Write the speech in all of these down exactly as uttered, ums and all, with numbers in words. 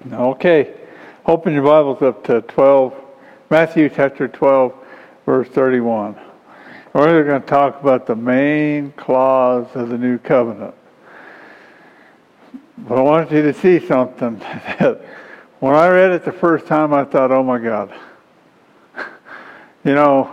Okay. Open your Bibles up to twelve, Matthew chapter twelve, verse thirty-one. We're going to talk about the main clause of the new covenant. But I want you to see something that when I read it the first time, I thought, oh my God. You know,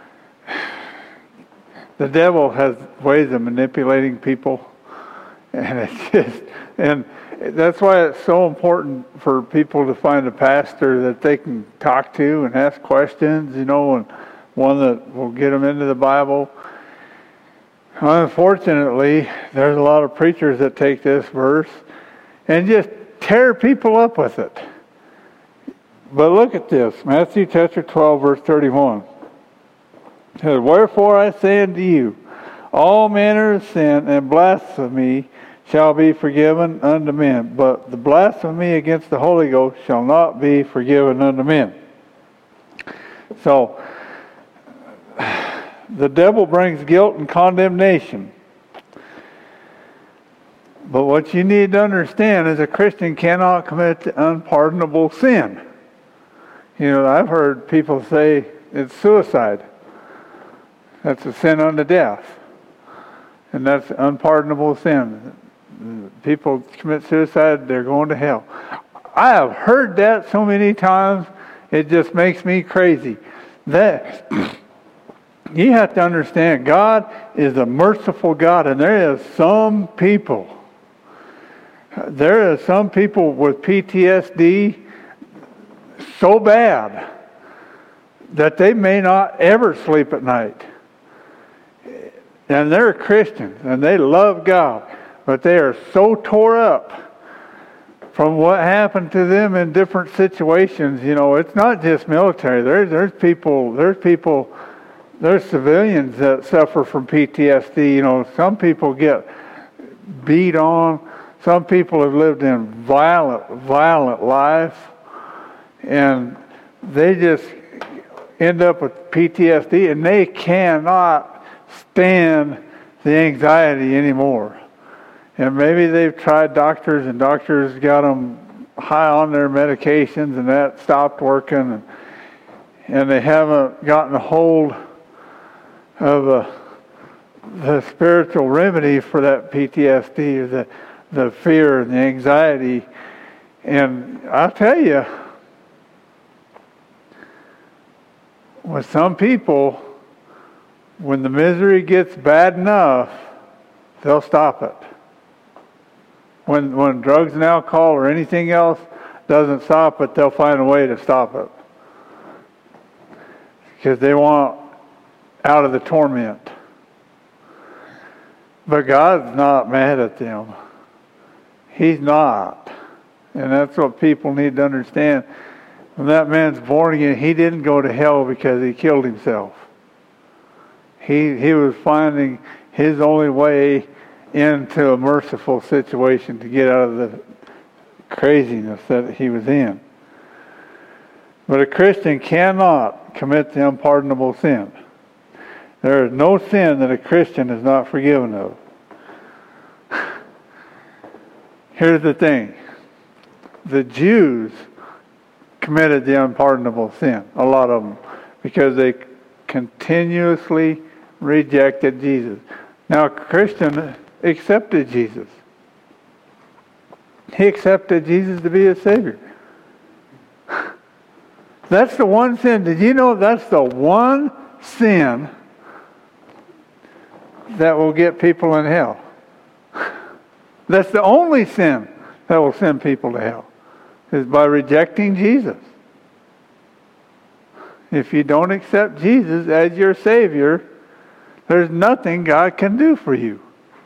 the devil has ways of manipulating people. And it's just, and that's why it's so important for people to find a pastor that they can talk to and ask questions, you know, and one that will get them into the Bible. Unfortunately, there's a lot of preachers that take this verse and just tear people up with it. But look at this, Matthew chapter twelve, verse thirty-one. It says, "Wherefore I say unto you, all manner of sin and blasphemy shall be forgiven unto men, but the blasphemy against the Holy Ghost shall not be forgiven unto men." So, the devil brings guilt and condemnation. But what you need to understand is a Christian cannot commit unpardonable sin. You know, I've heard people say it's suicide. That's a sin unto death. And that's unpardonable sin. People commit suicide, they're going to hell. I have heard that so many times, it just makes me crazy. That you have to understand, God is a merciful God, and there is some people, there are some people with P T S D so bad that they may not ever sleep at night. And they're Christians, and they love God. But they are so tore up from what happened to them in different situations. You know, it's not just military. There's there's people, there's people, there's civilians that suffer from P T S D. You know, some people get beat on. Some people have lived in violent, violent life. And they just end up with P T S D, and they cannot stand the anxiety anymore. And maybe they've tried doctors, and doctors got them high on their medications, and that stopped working, and, and they haven't gotten a hold of a, the spiritual remedy for that P T S D, or the, the fear and the anxiety. And I'll tell you, with some people, when the misery gets bad enough, they'll stop it. When when drugs and alcohol or anything else doesn't stop it, they'll find a way to stop it. Because they want out of the torment. But God's not mad at them. He's not. And that's what people need to understand. When that man's born again, he didn't go to hell because he killed himself. He he was finding his only way into a merciful situation to get out of the craziness that he was in. But a Christian cannot commit the unpardonable sin. There is no sin that a Christian is not forgiven of. Here's the thing. The Jews committed the unpardonable sin, a lot of them, because they continuously rejected Jesus. Now, a Christian accepted Jesus. He accepted Jesus to be his Savior. That's the one sin. Did you know that's the one sin that will get people in hell? That's the only sin that will send people to hell, is by rejecting Jesus. If you don't accept Jesus as your Savior, there's nothing God can do for you.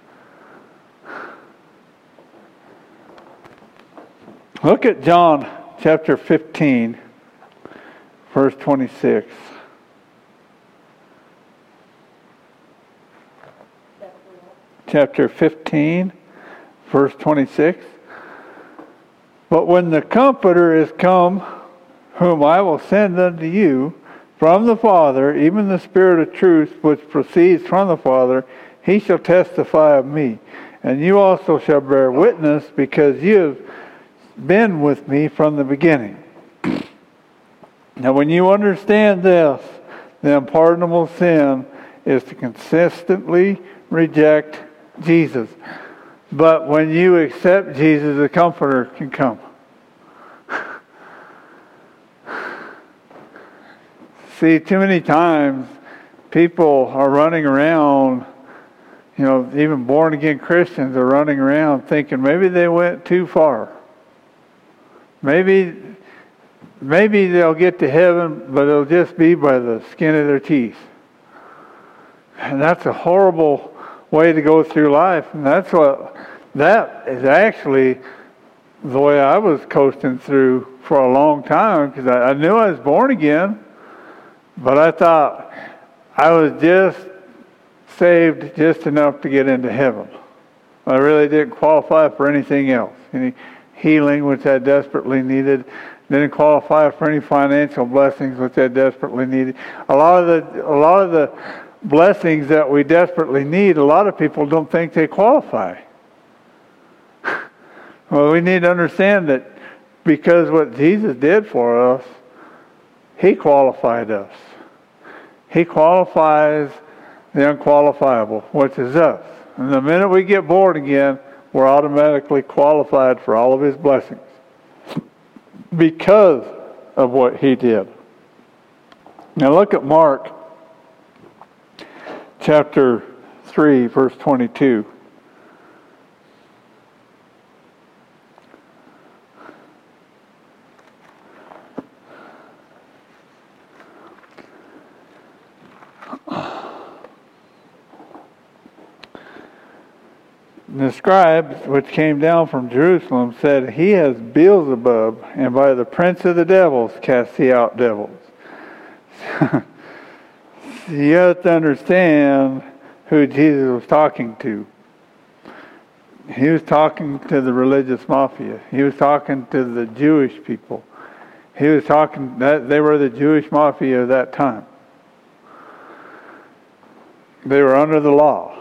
Look at John chapter fifteen, verse twenty-six. Chapter fifteen, verse twenty-six. "But when the Comforter is come, whom I will send unto you from the Father, even the Spirit of truth, which proceeds from the Father, he shall testify of me. And you also shall bear witness, because you have been with me from the beginning. Now, when you understand this, the unpardonable sin is to consistently reject Jesus. But when you accept Jesus, the Comforter can come. See, too many times people are running around, you know, even born-again Christians are running around thinking maybe they went too far. Maybe, maybe they'll get to heaven, but it'll just be by the skin of their teeth. And that's a horrible way to go through life. And that's what, that is actually the way I was coasting through for a long time, because I, I knew I was born again. But I thought I was just saved just enough to get into heaven. I really didn't qualify for anything else. Any healing, which I desperately needed. Didn't qualify for any financial blessings, which I desperately needed. A lot of the, a lot of the blessings that we desperately need, a lot of people don't think they qualify. Well, we need to understand that because what Jesus did for us, He qualified us. He qualifies the unqualifiable, which is us. And the minute we get born again, we're automatically qualified for all of His blessings because of what He did. Now look at Mark chapter three, verse twenty-two. The scribes, which came down from Jerusalem, said, He has Beelzebub, and by the prince of the devils cast he out devils. You have to understand who Jesus was talking to. He was talking to the religious mafia. He was talking to the Jewish people. He was talking, that they were the Jewish mafia of that time. They were under the law.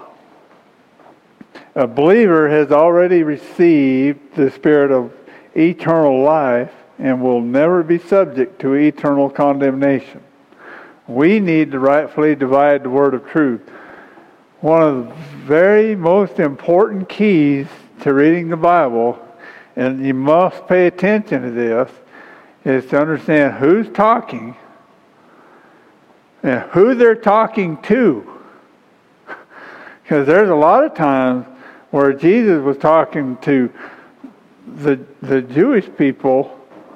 A believer has already received the Spirit of eternal life and will never be subject to eternal condemnation. We need to rightfully divide the word of truth. One of the very most important keys to reading the Bible, and you must pay attention to this, is to understand who's talking and who they're talking to. Because there's a lot of times where Jesus was talking to the the Jewish people,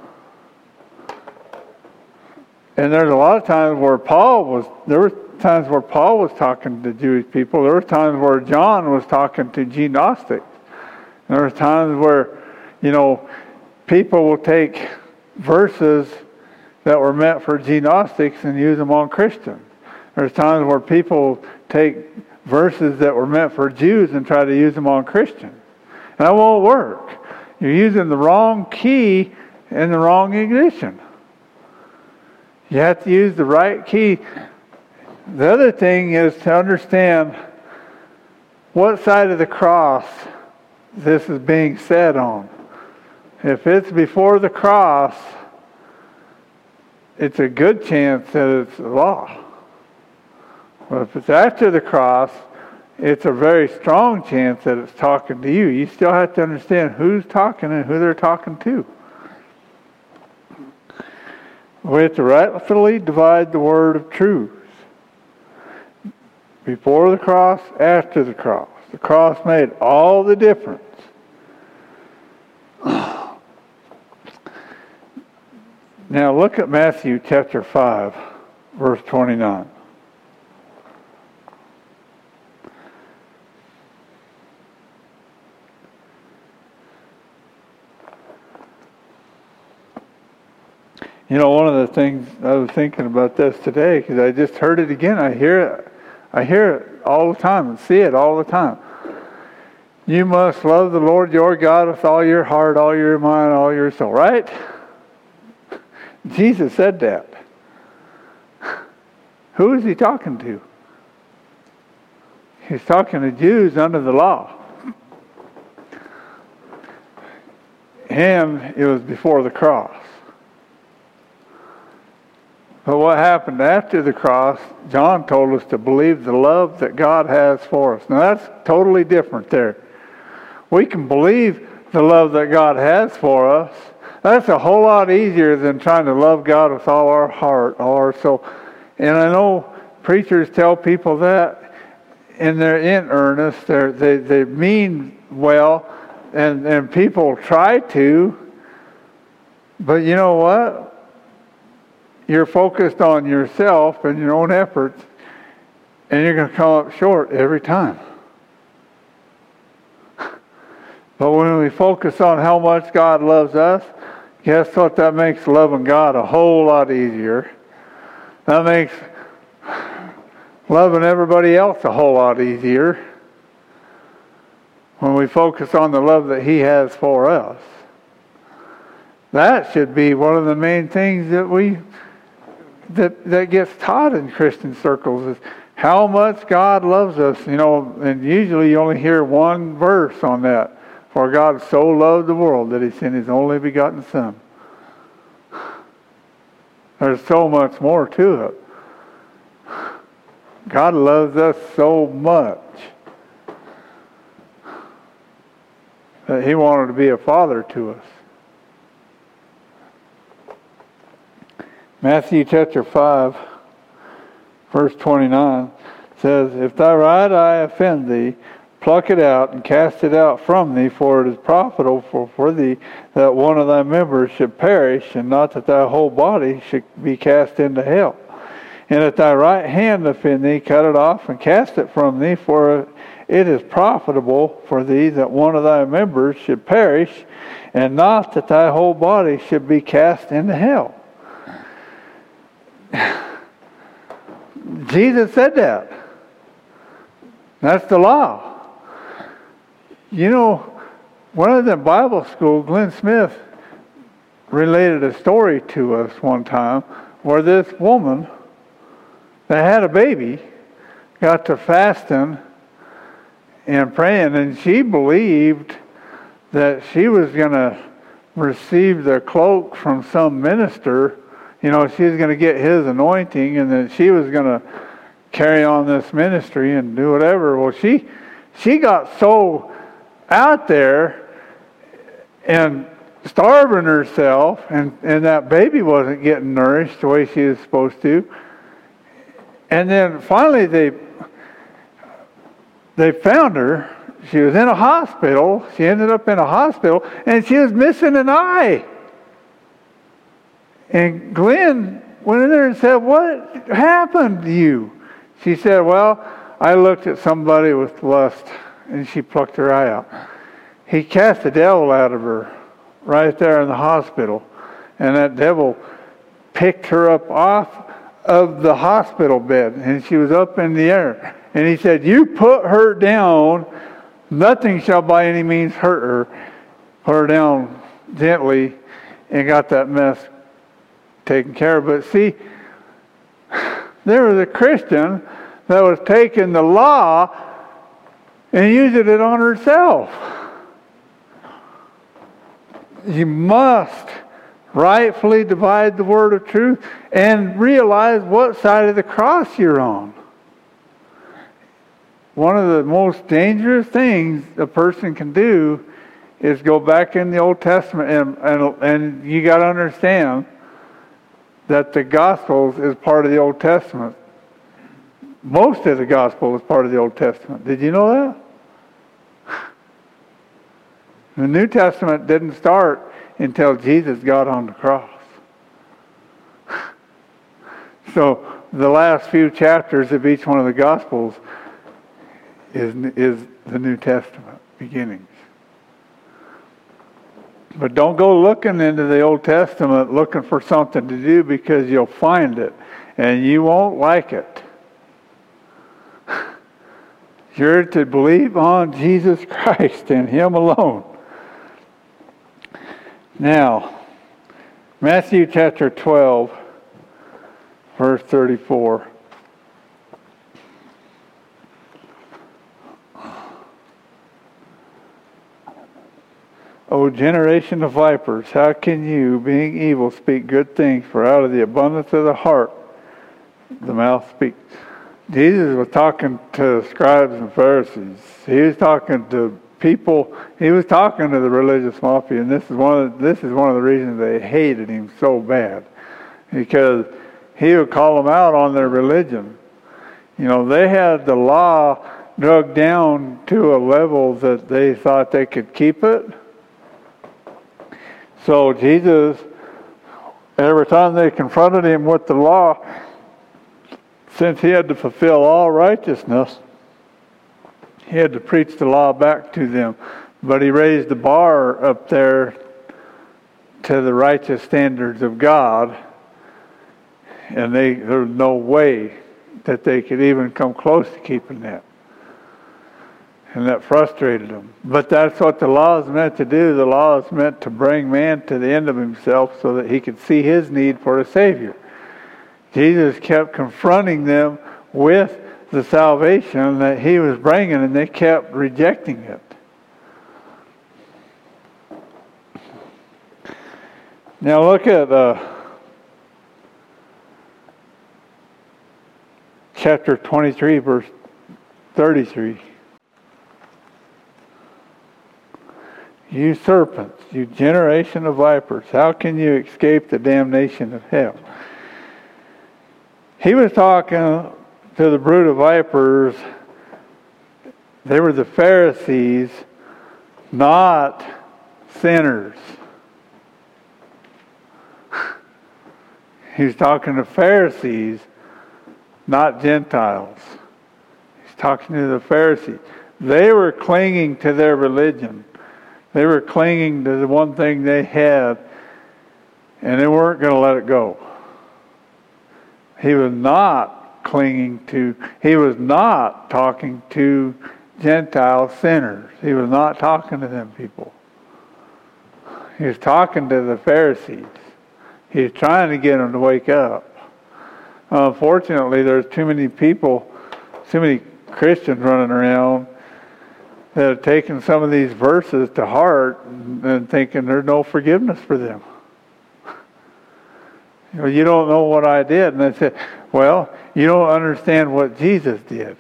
and there's a lot of times where Paul was, there were times where Paul was talking to Jewish people. There were times where John was talking to Gnostics. There were times where, you know, people will take verses that were meant for Gnostics and use them on Christians. There's times where people take verses that were meant for Jews and try to use them on Christians. And that won't work. You're using the wrong key in the wrong ignition. You have to use the right key. The other thing is to understand what side of the cross this is being said on. If it's before the cross, it's a good chance that it's the law. But if it's after the cross, it's a very strong chance that it's talking to you. You still have to understand who's talking and who they're talking to. We have to rightfully divide the word of truth. Before the cross, after the cross. The cross made all the difference. Now look at Matthew chapter five, verse twenty-nine. You know, one of the things I was thinking about this today, because I just heard it again. I hear it. I hear it all the time and see it all the time. You must love the Lord your God with all your heart, all your mind, all your soul. Right? Jesus said that. Who is he talking to? He's talking to Jews under the law. and it was before the cross. But what happened after the cross, John told us to believe the love that God has for us. Now that's totally different there. We can believe the love that God has for us. That's a whole lot easier than trying to love God with all our heart, all our soul. And I know preachers tell people that, and they're in earnest. They're, they they mean well, and, and people try to. But you know what? You're focused on yourself and your own efforts, and you're going to come up short every time. But when we focus on how much God loves us, guess what? That makes loving God a whole lot easier. That makes loving everybody else a whole lot easier when we focus on the love that He has for us. That should be one of the main things that we that that gets taught in Christian circles, is how much God loves us. You know, and usually you only hear one verse on that. For God so loved the world that He sent His only begotten Son. There's so much more to it. God loves us so much that He wanted to be a father to us. Matthew chapter five, verse twenty-nine says, If thy right eye offend thee, pluck it out and cast it out from thee, for it is profitable for, for thee that one of thy members should perish, and not that thy whole body should be cast into hell. And if thy right hand offend thee, cut it off and cast it from thee, for it is profitable for thee that one of thy members should perish, and not that thy whole body should be cast into hell. Jesus said that. That's the law. You know, one of the Bible school, Glenn Smith related a story to us one time where this woman that had a baby got to fasting and praying, and she believed that she was going to receive the cloak from some minister. You know, she was going to get his anointing, and that she was going to carry on this ministry and do whatever. Well, she she got so out there and starving herself, and, and that baby wasn't getting nourished the way she was supposed to. And then finally they they found her. She was in a hospital. She ended up in a hospital, and she was missing an eye. And Glenn went in there and said, "What happened to you?" She said, "Well, I looked at somebody with lust," and she plucked her eye out. He cast the devil out of her right there in the hospital, and that devil picked her up off of the hospital bed, and she was up in the air. And he said, "You put her down. Nothing shall by any means hurt her." Put her down gently and got that mess taken care of. But see, there was a Christian that was taking the law and using it on herself. You must rightfully divide the word of truth and realize what side of the cross you're on. One of the most dangerous things a person can do is go back in the Old Testament, and and, and you got to understand that the Gospels is part of the Old Testament. Most of the Gospel is part of the Old Testament. Did you know that? The New Testament didn't start until Jesus got on the cross. So the last few chapters of each one of the Gospels is, is the New Testament beginnings. But don't go looking into the Old Testament looking for something to do, because you'll find it and you won't like it. You're to believe on Jesus Christ and Him alone. Now, Matthew chapter twelve, verse thirty-four. O generation of vipers, how can you, being evil, speak good things? For out of the abundance of the heart, the mouth speaks. Jesus was talking to scribes and Pharisees. He was talking to people. He was talking to the religious mafia, and this is one of this is one of the reasons they hated him so bad, because he would call them out on their religion. You know, they had the law drugged down to a level that they thought they could keep it. So Jesus, every time they confronted him with the law, since he had to fulfill all righteousness, he had to preach the law back to them. But he raised the bar up there to the righteous standards of God, and they there was no way that they could even come close to keeping that. And that frustrated them. But that's what the law is meant to do. The law is meant to bring man to the end of himself so that he could see his need for a Savior. Jesus kept confronting them with the salvation that he was bringing, and they kept rejecting it. Now look at uh, chapter twenty-three, verse thirty-three. You serpents, you generation of vipers, how can you escape the damnation of hell? He was talking to the brood of vipers. They were the Pharisees, not sinners. He was talking to Pharisees, not Gentiles. He's talking to the Pharisees. They were clinging to their religion. They were clinging to the one thing they had, and they weren't going to let it go. He was not clinging to, he was not talking to Gentile sinners. He was not talking to them people. He was talking to the Pharisees. He was trying to get them to wake up. Unfortunately, there's too many people, too many Christians running around that have taken some of these verses to heart and thinking there's no forgiveness for them. You know, you don't know what I did. And I said, well, you don't understand what Jesus did.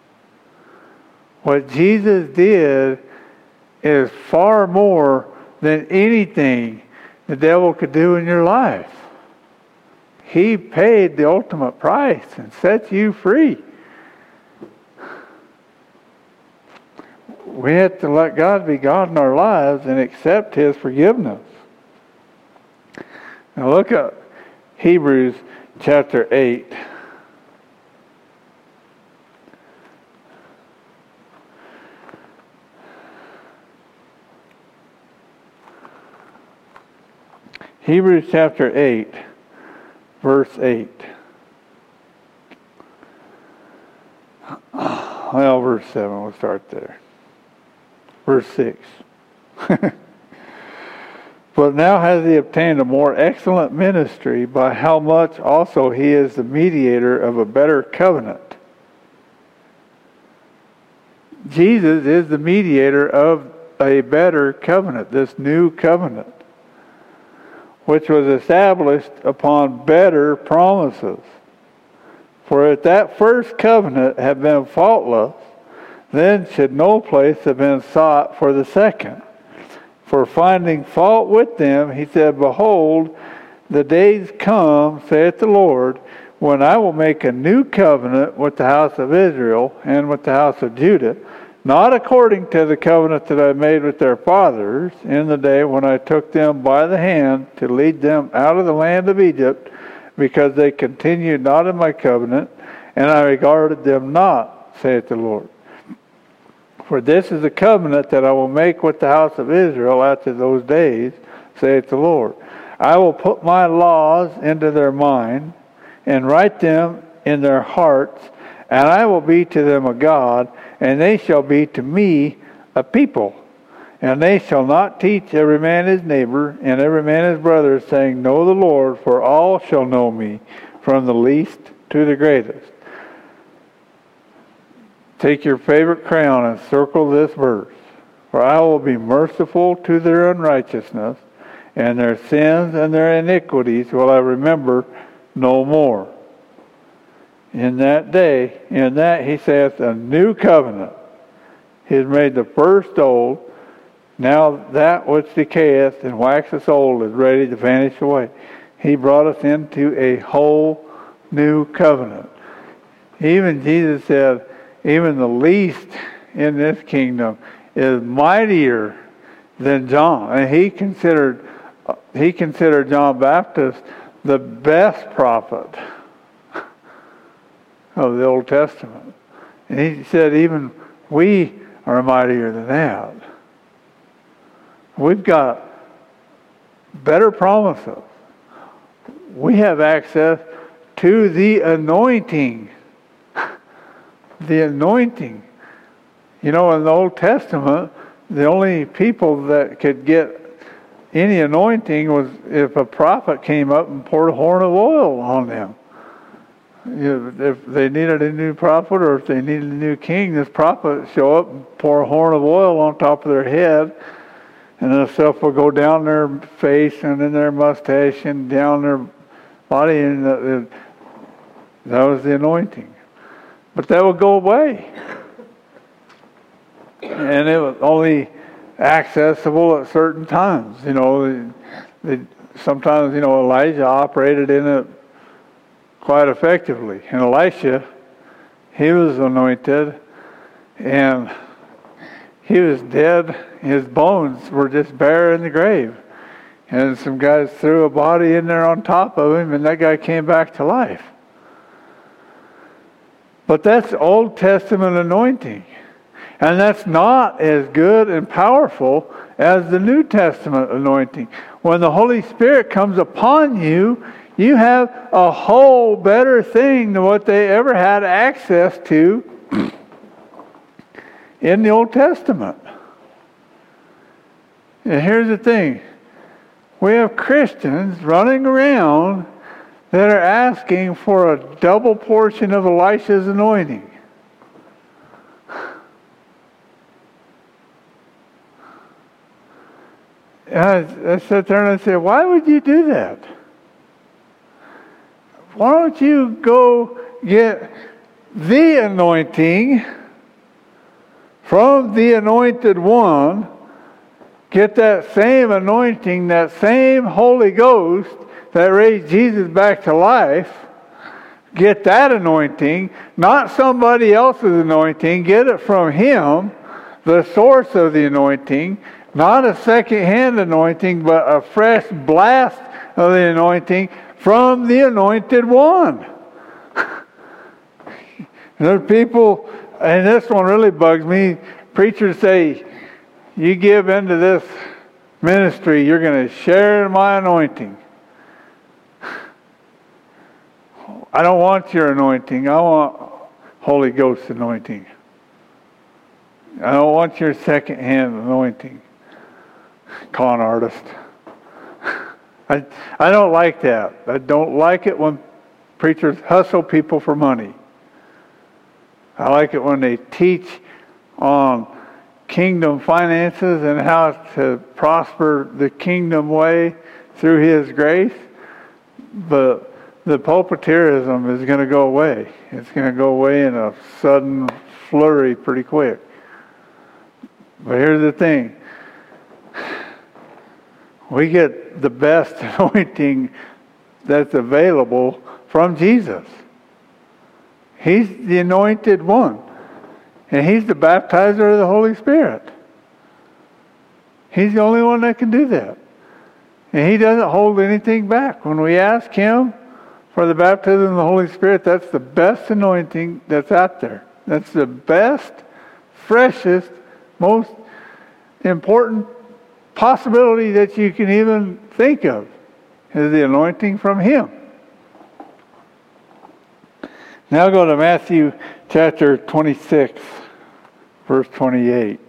What Jesus did is far more than anything the devil could do in your life. He paid the ultimate price and set you free. We have to let God be God in our lives and accept His forgiveness. Now look at Hebrews chapter eight. Hebrews chapter eight, verse eight. Well, verse seven, we'll start there. Verse six. But now has he obtained a more excellent ministry, by how much also he is the mediator of a better covenant. Jesus is the mediator of a better covenant, this new covenant, which was established upon better promises. For if that first covenant had been faultless, then should no place have been sought for the second. For finding fault with them, he said, Behold, the days come, saith the Lord, when I will make a new covenant with the house of Israel and with the house of Judah, not according to the covenant that I made with their fathers in the day when I took them by the hand to lead them out of the land of Egypt, because they continued not in my covenant, and I regarded them not, saith the Lord. For this is the covenant that I will make with the house of Israel after those days, saith the Lord. I will put my laws into their mind, and write them in their hearts, and I will be to them a God, and they shall be to me a people. And they shall not teach every man his neighbor, and every man his brother, saying, Know the Lord, for all shall know me, from the least to the greatest. Take your favorite crayon and circle this verse. For I will be merciful to their unrighteousness, and their sins and their iniquities will I remember no more. In that day, in that he saith, a new covenant. He has made the first old. Now that which decayeth and waxeth old is ready to vanish away. He brought us into a whole new covenant. Even Jesus said, even the least in this kingdom is mightier than John. And he considered he considered John Baptist the best prophet of the Old Testament. And he said, even we are mightier than that. We've got better promises. We have access to the anointing. The anointing. You know, in the Old Testament, the only people that could get any anointing was if a prophet came up and poured a horn of oil on them. You know, if they needed a new prophet or if they needed a new king, this prophet would show up and pour a horn of oil on top of their head, and then the stuff will go down their face and in their mustache and down their body, and the, that was the anointing. But that would go away. And it was only accessible at certain times. You know, they, they, sometimes, you know, Elijah operated in it quite effectively. And Elisha, he was anointed, and he was dead. His bones were just bare in the grave. And some guys threw a body in there on top of him, and that guy came back to life. But that's Old Testament anointing. And that's not as good and powerful as the New Testament anointing. When the Holy Spirit comes upon you, you have a whole better thing than what they ever had access to in the Old Testament. And here's the thing. We have Christians running around that are asking for a double portion of Elisha's anointing. And I, I sat there and I said, why would you do that? Why don't you go get the anointing from the anointed one, get that same anointing, that same Holy Ghost that raised Jesus back to life, get that anointing, not somebody else's anointing, get it from Him, the source of the anointing, not a second-hand anointing, but a fresh blast of the anointing from the anointed one. There's people, and this one really bugs me, preachers say, you give into this ministry, you're going to share in my anointing. I don't want your anointing. I want Holy Ghost anointing. I don't want your second-hand anointing. Con artist. I, I don't like that. I don't like it when preachers hustle people for money. I like it when they teach on kingdom finances and how to prosper the kingdom way through His grace. But the pulpiteerism is going to go away. It's going to go away in a sudden flurry pretty quick. But here's the thing. We get the best anointing that's available from Jesus. He's the anointed one. And He's the baptizer of the Holy Spirit. He's the only one that can do that. And He doesn't hold anything back. When we ask Him for the baptism of the Holy Spirit, that's the best anointing that's out there. That's the best, freshest, most important possibility that you can even think of is the anointing from Him. Now go to Matthew chapter twenty-six, verse twenty-eight.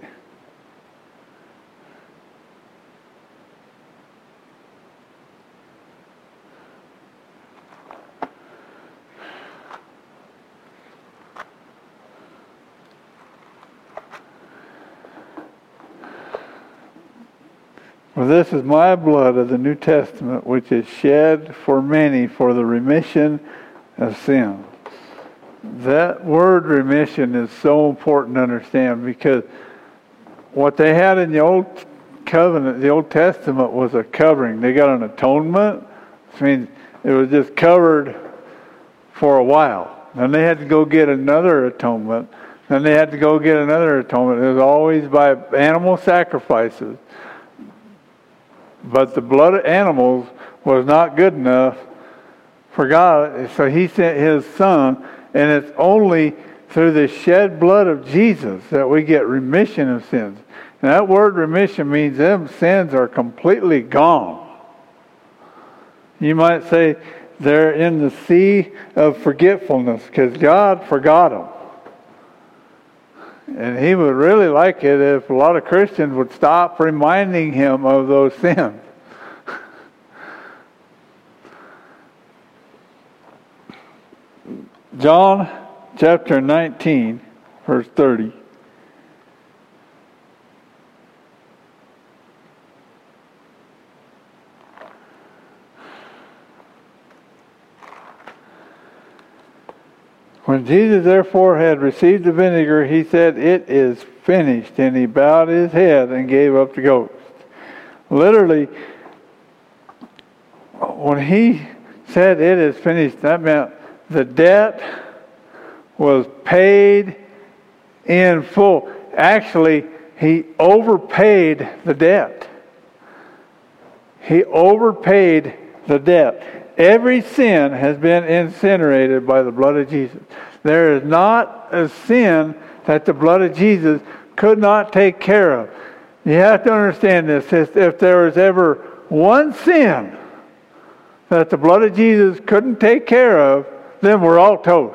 For this is my blood of the New Testament, which is shed for many for the remission of sin. That word remission is so important to understand, because what they had in the Old Covenant, the Old Testament, was a covering. They got an atonement, which means it was just covered for a while. Then they had to go get another atonement. Then they had to go get another atonement. It was always by animal sacrifices. But the blood of animals was not good enough for God, so He sent His Son, and it's only through the shed blood of Jesus that we get remission of sins. And that word remission means them sins are completely gone. You might say they're in the sea of forgetfulness, because God forgot them. And He would really like it if a lot of Christians would stop reminding Him of those sins. John chapter nineteen, verse thirty. When Jesus therefore had received the vinegar, He said, "It is finished." And He bowed His head and gave up the ghost. Literally, when He said, "It is finished," that meant the debt was paid in full. Actually, He overpaid the debt. He overpaid the debt. Every sin has been incinerated by the blood of Jesus. There is not a sin that the blood of Jesus could not take care of. You have to understand this. If there was ever one sin that the blood of Jesus couldn't take care of, then we're all toast.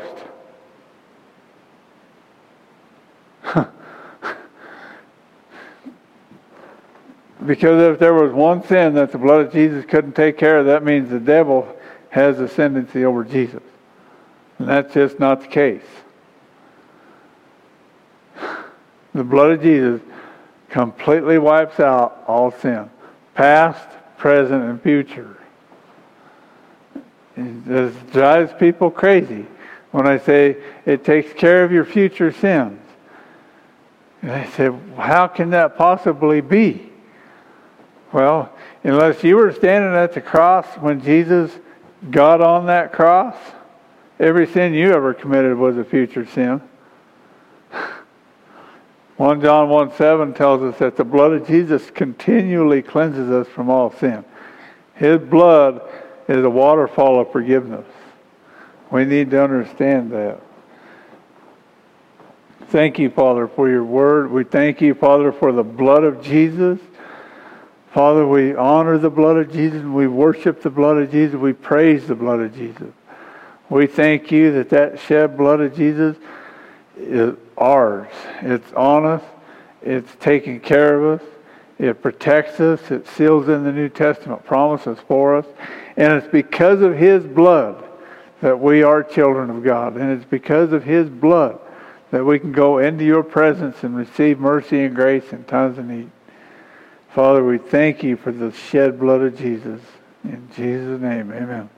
Because if there was one sin that the blood of Jesus couldn't take care of, that means the devil has ascendancy over Jesus. And that's just not the case. The blood of Jesus completely wipes out all sin, past, present, and future. It drives people crazy when I say it takes care of your future sins. And they say, how can that possibly be? Well, unless you were standing at the cross when Jesus got on that cross, every sin you ever committed was a future sin. First John one seven tells us that the blood of Jesus continually cleanses us from all sin. His blood is a waterfall of forgiveness. We need to understand that. Thank you, Father, for your word. We thank you, Father, for the blood of Jesus. Father, we honor the blood of Jesus. We worship the blood of Jesus. We praise the blood of Jesus. We thank you that that shed blood of Jesus is ours. It's on us. It's taking care of us. It protects us. It seals in the New Testament promises for us. And it's because of His blood that we are children of God. And it's because of His blood that we can go into your presence and receive mercy and grace in times of need. Father, we thank you for the shed blood of Jesus. In Jesus' name, amen.